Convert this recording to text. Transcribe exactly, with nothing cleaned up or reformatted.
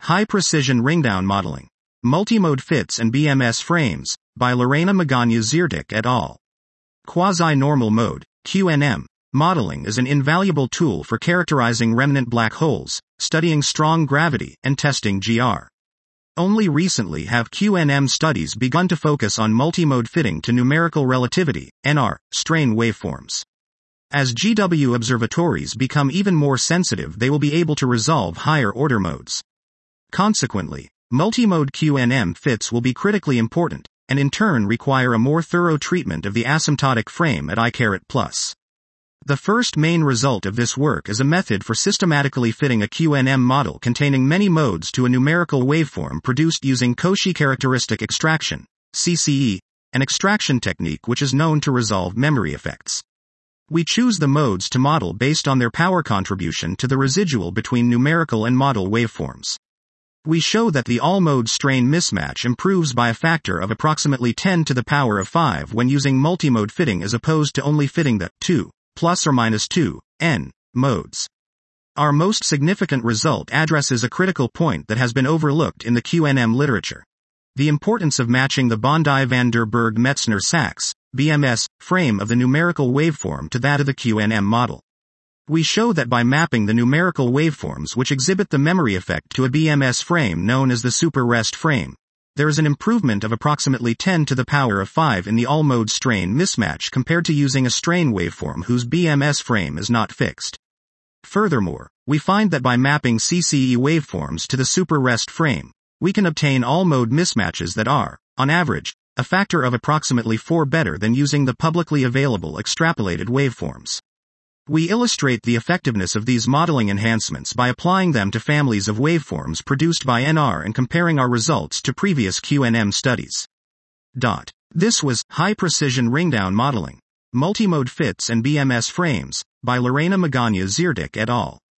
High-Precision Ringdown Modeling. Multimode Fits and B M S Frames, by Lorena Magaña-Zierdik et al. Quasi-normal mode, Q N M, modeling is an invaluable tool for characterizing remnant black holes, studying strong gravity, and testing G R. Only recently have Q N M studies begun to focus on multimode fitting to numerical relativity, N R, strain waveforms. As G W observatories become even more sensitive, they will be able to resolve higher-order modes. Consequently, multimode Q N M fits will be critically important, and in turn require a more thorough treatment of the asymptotic frame at I caret plus. The first main result of this work is a method for systematically fitting a Q N M model containing many modes to a numerical waveform produced using Cauchy characteristic extraction, C C E, an extraction technique which is known to resolve memory effects. We choose the modes to model based on their power contribution to the residual between numerical and model waveforms. We show that the all-mode strain mismatch improves by a factor of approximately ten to the power of five when using multimode fitting as opposed to only fitting the two, plus or minus two, n, modes. Our most significant result addresses a critical point that has been overlooked in the Q N M literature: the importance of matching the Bondi-van der Berg-Metzner-Sachs, B M S, frame of the numerical waveform to that of the Q N M model. We show that by mapping the numerical waveforms which exhibit the memory effect to a B M S frame known as the super-rest frame, there is an improvement of approximately ten to the power of five in the all-mode strain mismatch compared to using a strain waveform whose B M S frame is not fixed. Furthermore, we find that by mapping C C E waveforms to the super-rest frame, we can obtain all-mode mismatches that are, on average, a factor of approximately four better than using the publicly available extrapolated waveforms. We illustrate the effectiveness of these modeling enhancements by applying them to families of waveforms produced by N R and comparing our results to previous Q N M studies. Dot. This was High-Precision Ringdown Modeling, Multimode Fits and B M S Frames, by Lorena Magaña-Zierdik et al.